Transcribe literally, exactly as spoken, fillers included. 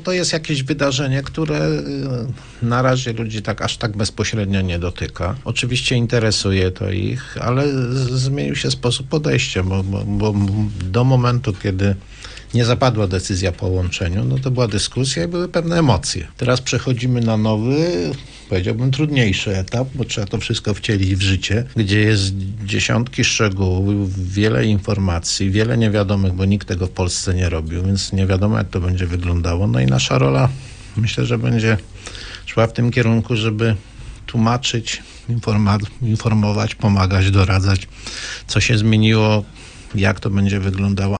to jest jakieś wydarzenie, które na razie ludzi tak aż tak bezpośrednio nie dotyka. Oczywiście interesuje to ich, ale z- zmienił się sposób podejścia, bo, bo, bo do momentu, kiedy nie zapadła decyzja po łączeniu, no to była dyskusja i były pewne emocje. Teraz przechodzimy na nowy, powiedziałbym trudniejszy etap, bo trzeba to wszystko wcielić w życie, gdzie jest dziesiątki szczegółów, wiele informacji, wiele niewiadomych, bo nikt tego w Polsce nie robił, więc nie wiadomo, jak to będzie wyglądało. No i nasza rola, myślę, że będzie szła w tym kierunku, żeby tłumaczyć, informa- informować, pomagać, doradzać, co się zmieniło, jak to będzie wyglądało.